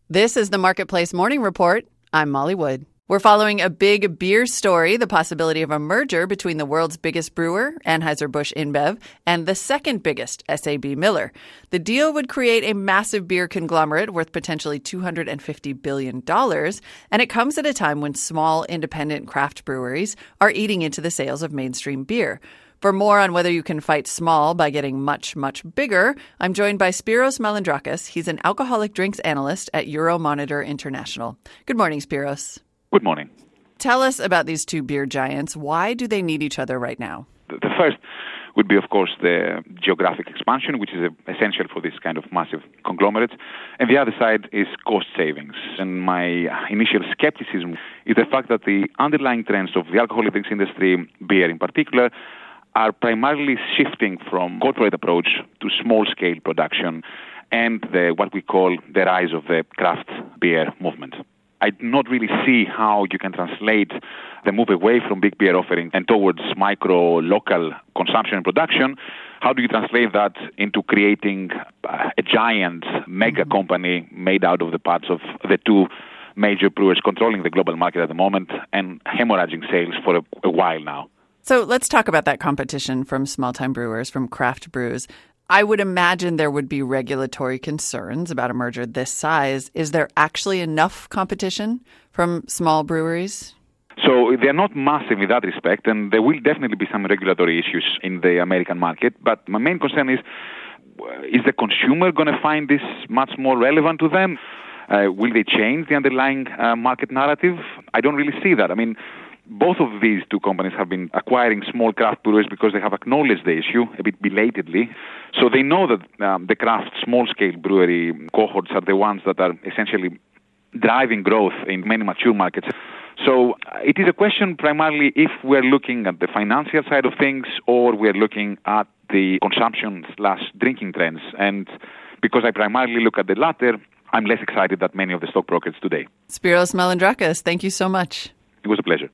This is the Marketplace Morning Report. I'm Molly Wood. We're following a big beer story, the possibility of a merger between the world's biggest brewer, Anheuser-Busch InBev, and the second biggest, SAB Miller. The deal would create a massive beer conglomerate worth potentially $250 billion, and it comes at a time when small, independent craft breweries are eating into the sales of mainstream beer. For more on whether you can fight small by getting much, much bigger, I'm joined by Spyros Malandrakis. He's an alcoholic drinks analyst at Euromonitor International. Good morning, Spyros. Good morning. Tell us about these two beer giants. Why do they need each other right now? The first would be, of course, the geographic expansion, which is essential for this kind of massive conglomerates. And the other side is cost savings. And my initial skepticism is the fact that the underlying trends of the alcoholic drinks industry, beer in particular, are primarily shifting from corporate approach to small-scale production and what we call the rise of the craft beer movement. I do not really see how you can translate the move away from big beer offering and towards micro, local consumption and production. How do you translate that into creating a giant mega company made out of the parts of the two major brewers controlling the global market at the moment and hemorrhaging sales for a while now? So let's talk about that competition from small-time brewers, from craft brews. I would imagine there would be regulatory concerns about a merger this size. Is there actually enough competition from small breweries? So they're not massive in that respect, and there will definitely be some regulatory issues in the American market. But my main concern is the consumer going to find this much more relevant to them? Will they change the underlying market narrative? I don't really see that. I mean, both of these two companies have been acquiring small craft breweries because they have acknowledged the issue a bit belatedly. So they know that the craft small-scale brewery cohorts are the ones that are essentially driving growth in many mature markets. So it is a question primarily if we're looking at the financial side of things or we're looking at the consumption/drinking trends. And because I primarily look at the latter, I'm less excited than many of the stockbrokers today. Spyros Malandrakis, thank you so much. It was a pleasure.